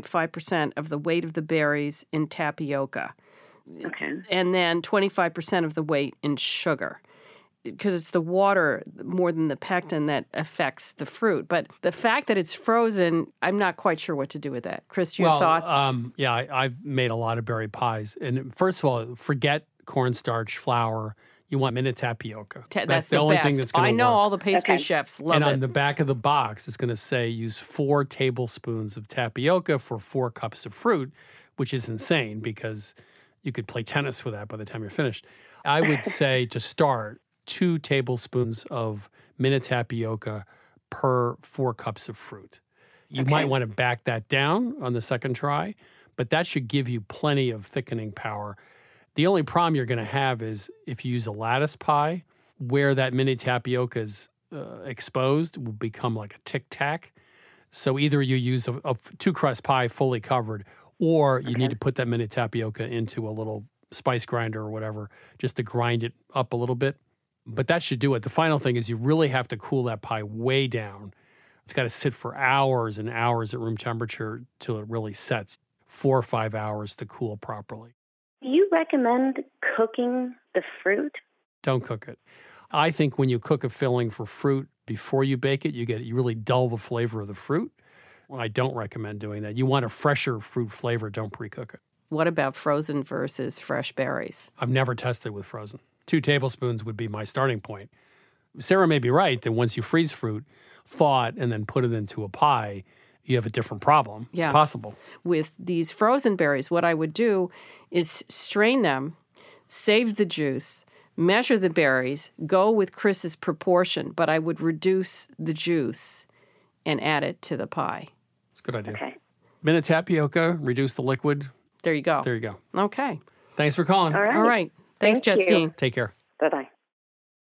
5.5% of the weight of the berries in tapioca. Okay. And then 25% of the weight in sugar. Because it's the water more than the pectin that affects the fruit. But the fact that it's frozen, I'm not quite sure what to do with that. Chris, do you have thoughts? I've made a lot of berry pies. And first of all, forget cornstarch, flour. You want minute tapioca. That's the only thing that's going to work. I know all the pastry chefs love and it. on the back of the box, it's going to say use 4 tablespoons of tapioca for 4 cups of fruit, which is insane because you could play tennis with that by the time you're finished. I would say to start, 2 tablespoons of minute tapioca per 4 cups of fruit. You might want to back that down on the second try, but that should give you plenty of thickening power. The only problem you're going to have is if you use a lattice pie, where that minute tapioca is exposed will become like a tic-tac. So either you use a 2-crust pie fully covered, or you need to put that minute tapioca into a little spice grinder or whatever just to grind it up a little bit. But that should do it. The final thing is you really have to cool that pie way down. It's got to sit for hours and hours at room temperature till it really sets. 4 or 5 hours to cool properly. Do you recommend cooking the fruit? Don't cook it. I think when you cook a filling for fruit before you bake it, you really dull the flavor of the fruit. Well, I don't recommend doing that. You want a fresher fruit flavor, don't pre-cook it. What about frozen versus fresh berries? I've never tested with frozen. 2 tablespoons would be my starting point. Sarah may be right that once you freeze fruit, thaw it, and then put it into a pie, you have a different problem. Yeah. It's possible. With these frozen berries, what I would do is strain them, save the juice, measure the berries, go with Chris's proportion, but I would reduce the juice and add it to the pie. It's a good idea. Okay. Minute tapioca, reduce the liquid. There you go. There you go. Okay. Thanks for calling. All right. All right. Thanks, Thank you. Justine. Take care. Bye-bye.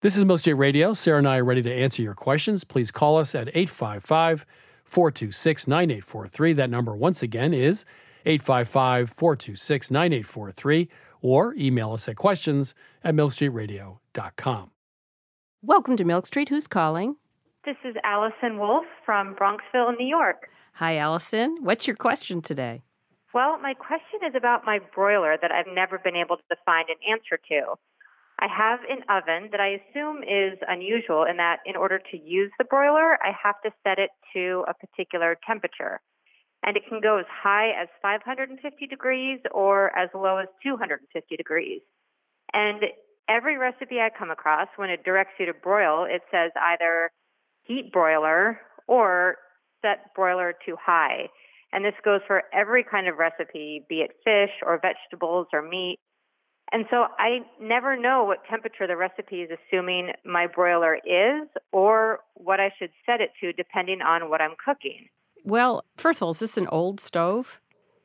This is Milk Street Radio. Sarah and I are ready to answer your questions. Please call us at 855-426-9843. That number, once again, is 855-426-9843, or email us at questions@milkstreetradio.com. Welcome to Milk Street. Who's calling? This is Allison Wolf from Bronxville, New York. Hi, Allison. What's your question today? Well, my question is about my broiler that I've never been able to find an answer to. I have an oven that I assume is unusual in that in order to use the broiler, I have to set it to a particular temperature. And it can go as high as 550 degrees or as low as 250 degrees. And every recipe I come across, when it directs you to broil, it says either heat broiler or set broiler to high. And this goes for every kind of recipe, be it fish or vegetables or meat. And so I never know what temperature the recipe is assuming my broiler is or what I should set it to depending on what I'm cooking. Well, first of all, is this an old stove?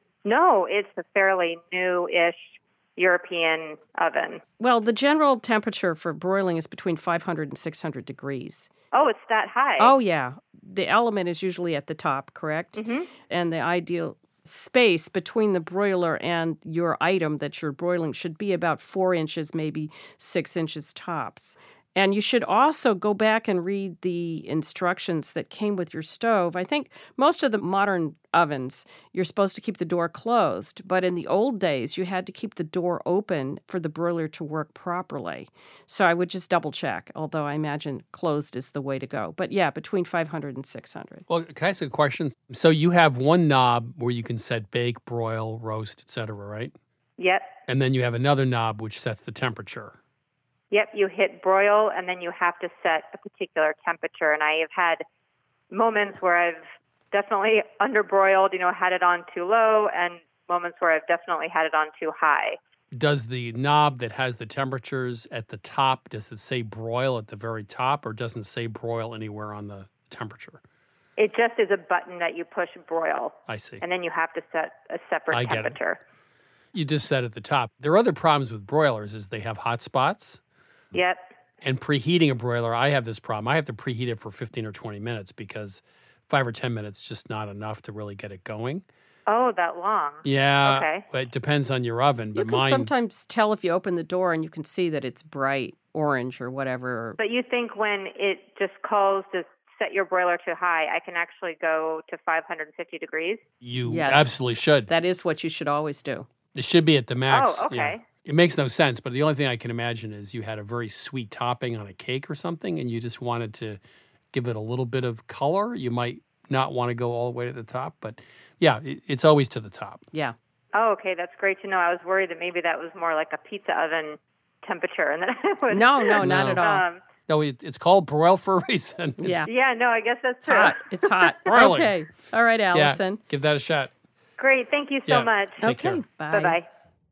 No, it's a fairly new-ish European oven. Well, the general temperature for broiling is between 500 and 600 degrees. Oh, it's that high. Oh, yeah. The element is usually at the top, correct? Mm-hmm. And the ideal space between the broiler and your item that you're broiling should be about 4 inches, maybe 6 inches tops. And you should also go back and read the instructions that came with your stove. I think most of the modern ovens, you're supposed to keep the door closed. But in the old days, you had to keep the door open for the broiler to work properly. So I would just double check, although I imagine closed is the way to go. But yeah, between 500 and 600. Well, can I ask a question? So you have one knob where you can set bake, broil, roast, etc., right? Yep. And then you have another knob which sets the temperature. Yep, you hit broil, and then you have to set a particular temperature. And I have had moments where I've definitely underbroiled, had it on too low, and moments where I've definitely had it on too high. Does the knob that has the temperatures at the top, does it say broil at the very top, or doesn't say broil anywhere on the temperature? It just is a button that you push broil. I see. And then you have to set a separate temperature. You just said at the top. There are other problems with broilers is they have hot spots. Yep. And preheating a broiler, I have this problem. I have to preheat it for 15 or 20 minutes because 5 or 10 minutes is just not enough to really get it going. Oh, that long? Yeah. Okay. It depends on your oven. You can sometimes tell if you open the door and you can see that it's bright orange or whatever. But you think when it just calls to set your broiler to high, I can actually go to 550 degrees? You absolutely should. That is what you should always do. It should be at the max. Oh, okay. Yeah. It makes no sense, but the only thing I can imagine is you had a very sweet topping on a cake or something, and you just wanted to give it a little bit of color. You might not want to go all the way to the top, but yeah, it's always to the top. Yeah. Oh, okay. That's great to know. I was worried that maybe that was more like a pizza oven temperature. And then I would, No, not at all. No, it's called broil for a reason. Yeah. Yeah, no, I guess that's true. Hot. It's hot. Broiling. Okay. All right, Allison. Yeah, give that a shot. Great. Thank you so much. Take care. Bye. Bye-bye.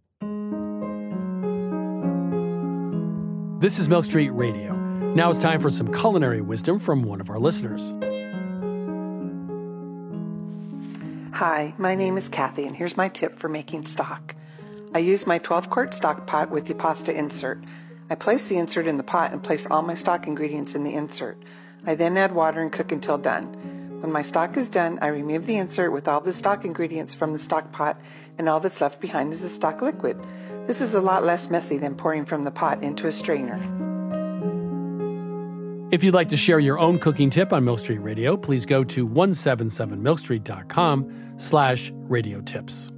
This is Milk Street Radio. Now it's time for some culinary wisdom from one of our listeners. Hi, my name is Kathy, and here's my tip for making stock. I use my 12-quart stock pot with the pasta insert. I place the insert in the pot and place all my stock ingredients in the insert. I then add water and cook until done. When my stock is done, I remove the insert with all the stock ingredients from the stock pot, and all that's left behind is the stock liquid. This is a lot less messy than pouring from the pot into a strainer. If you'd like to share your own cooking tip on Milk Street Radio, please go to 177milkstreet.com/radio tips.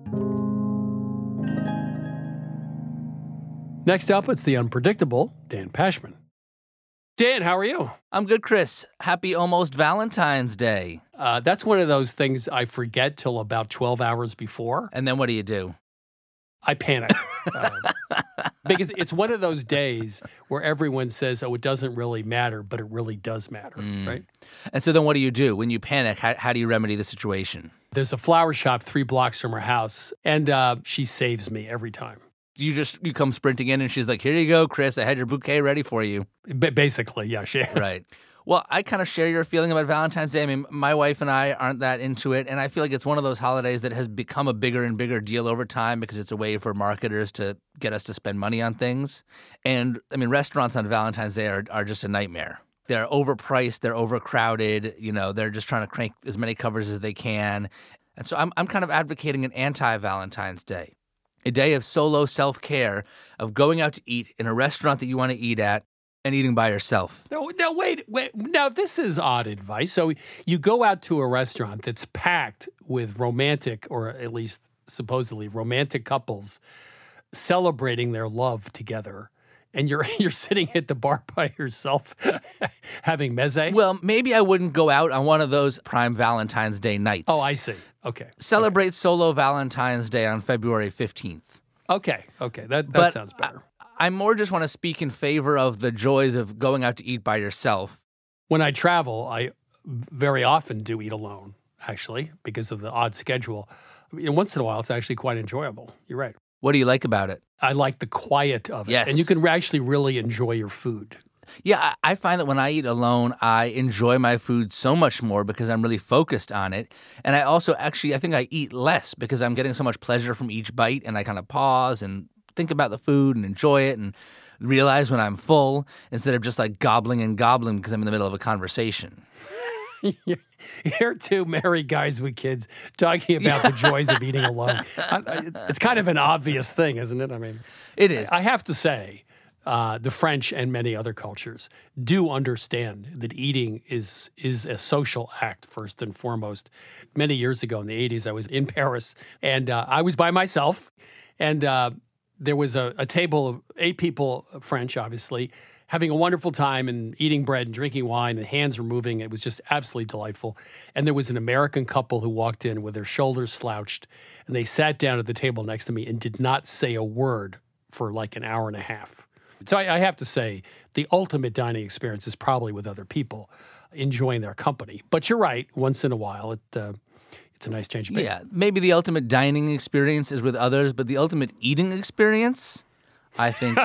Next up, it's the unpredictable Dan Pashman. Dan, how are you? I'm good, Chris. Happy almost Valentine's Day. That's one of those things I forget till about 12 hours before. And then what do? I panic. Because it's one of those days where everyone says, oh, it doesn't really matter, but it really does matter, right? And so then what do? When you panic, how do you remedy the situation? There's a flower shop 3 blocks from her house, and she saves me every time. You come sprinting in and she's like, here you go, Chris, I had your bouquet ready for you. Basically, yeah. Right. Well, I kind of share your feeling about Valentine's Day. I mean, my wife and I aren't that into it, and I feel like it's one of those holidays that has become a bigger and bigger deal over time because it's a way for marketers to get us to spend money on things. And, I mean, restaurants on Valentine's Day are just a nightmare. They're overpriced, they're overcrowded, they're just trying to crank as many covers as they can. And so I'm kind of advocating an anti-Valentine's Day, a day of solo self-care, of going out to eat in a restaurant that you want to eat at, and eating by yourself. No, wait. Now, this is odd advice. So you go out to a restaurant that's packed with romantic, or at least supposedly romantic couples celebrating their love together, and you're sitting at the bar by yourself having meze? Well, maybe I wouldn't go out on one of those prime Valentine's Day nights. Oh, I see. Okay. Celebrate solo Valentine's Day on February 15th. Okay. That sounds better. I more just want to speak in favor of the joys of going out to eat by yourself. When I travel, I very often do eat alone, actually, because of the odd schedule. Once in a while, it's actually quite enjoyable. You're right. What do you like about it? I like the quiet of it. Yes. And you can actually really enjoy your food. Yeah, I find that when I eat alone, I enjoy my food so much more because I'm really focused on it. And I also I think I eat less because I'm getting so much pleasure from each bite, and I kind of pause and think about the food and enjoy it and realize when I'm full instead of just like gobbling because I'm in the middle of a conversation. You're two married guys with kids talking about the joys of eating alone. It's kind of an obvious thing, isn't it? I mean, it is. I have to say, the French and many other cultures do understand that eating is a social act first and foremost. Many years ago in the 80s, I was in Paris, and I was by myself, and there was a table of 8 people, French, obviously, having a wonderful time and eating bread and drinking wine, and hands were moving. It was just absolutely delightful. And there was an American couple who walked in with their shoulders slouched, and they sat down at the table next to me and did not say a word for like an hour and a half. So I have to say, the ultimate dining experience is probably with other people, enjoying their company. But you're right, once in a while, it's a nice change of pace. Yeah, maybe the ultimate dining experience is with others, but the ultimate eating experience, I think,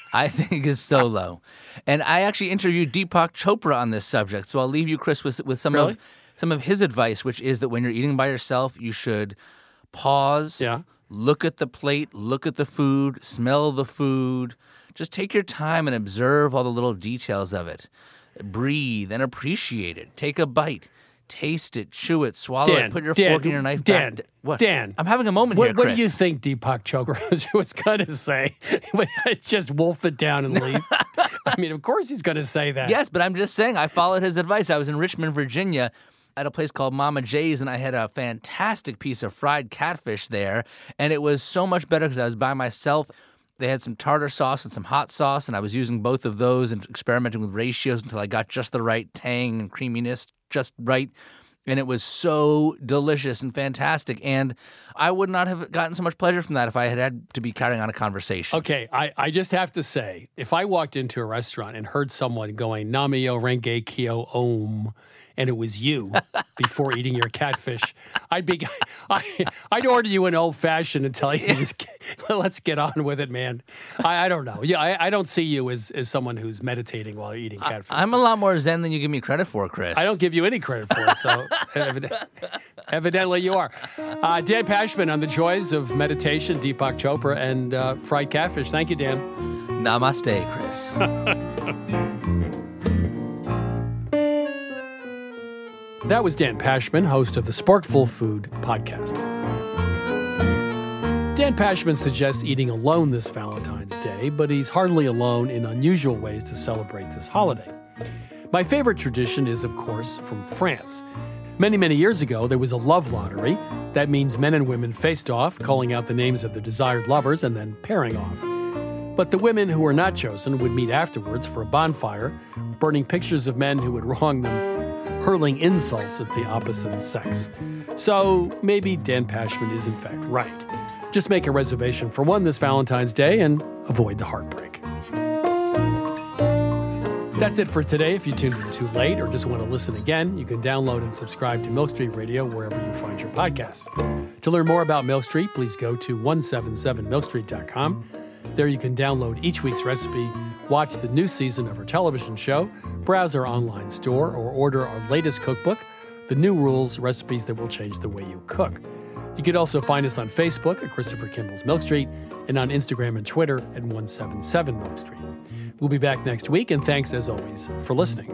is solo. And I actually interviewed Deepak Chopra on this subject, so I'll leave you, Chris, with some of his advice, which is that when you're eating by yourself, you should pause, look at the plate, look at the food, smell the food. Just take your time and observe all the little details of it. Breathe and appreciate it. Take a bite. Taste it, chew it, swallow it, put your fork in your knife back. What? Dan. I'm having a moment here, Chris. What do you think Deepak Chopra was going to say? Just wolf it down and leave? I mean, of course he's going to say that. Yes, but I'm just saying I followed his advice. I was in Richmond, Virginia at a place called Mama J's, and I had a fantastic piece of fried catfish there, and it was so much better because I was by myself. They had some tartar sauce and some hot sauce, and I was using both of those and experimenting with ratios until I got just the right tang and creaminess just right. And it was so delicious and fantastic. And I would not have gotten so much pleasure from that if I had to be carrying on a conversation. Okay, I just have to say, if I walked into a restaurant and heard someone going, Namyo Renge Kyo Om, and it was you before eating your catfish, I'd order you an old-fashioned and tell you, let's get on with it, man. I don't know. Yeah, I don't see you as someone who's meditating while you're eating catfish. I'm a lot more zen than you give me credit for, Chris. I don't give you any credit for it, so evidently you are. Dan Pashman on the joys of meditation, Deepak Chopra, and fried catfish. Thank you, Dan. Namaste, Chris. That was Dan Pashman, host of the Sparkful Food podcast. Dan Pashman suggests eating alone this Valentine's Day, but he's hardly alone in unusual ways to celebrate this holiday. My favorite tradition is, of course, from France. Many, many years ago, there was a love lottery. That means men and women faced off, calling out the names of their desired lovers and then pairing off. But the women who were not chosen would meet afterwards for a bonfire, burning pictures of men who would wrong them, hurling insults at the opposite sex. So maybe Dan Pashman is in fact right. Just make a reservation for one this Valentine's Day and avoid the heartbreak. That's it for today. If you tuned in too late or just want to listen again, you can download and subscribe to Milk Street Radio wherever you find your podcasts. To learn more about Milk Street, please go to 177milkstreet.com. There you can download each week's recipe, watch the new season of our television show, browse our online store, or order our latest cookbook, The New Rules, Recipes That Will Change the Way You Cook. You can also find us on Facebook at Christopher Kimball's Milk Street and on Instagram and Twitter at 177 Milk Street. We'll be back next week, and thanks as always for listening.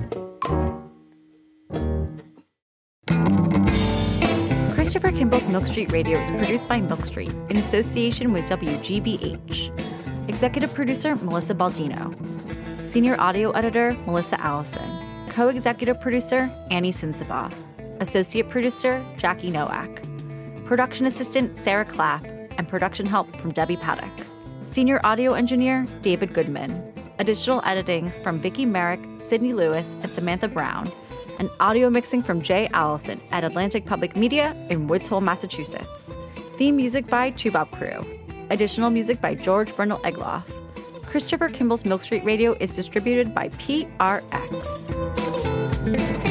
Christopher Kimball's Milk Street Radio is produced by Milk Street in association with WGBH. Executive producer Melissa Baldino. Senior audio editor Melissa Allison. Co-executive producer Annie Sinsaba. Associate producer Jackie Nowak. Production assistant Sarah Clapp, and production help from Debbie Paddock. Senior audio engineer David Goodman. Additional editing from Vicki Merrick, Sydney Lewis, and Samantha Brown. And audio mixing from Jay Allison at Atlantic Public Media in Woods Hole, Massachusetts. Theme music by Chubop Crew. Additional music by George Brundle Egloff. Christopher Kimball's Milk Street Radio is distributed by PRX.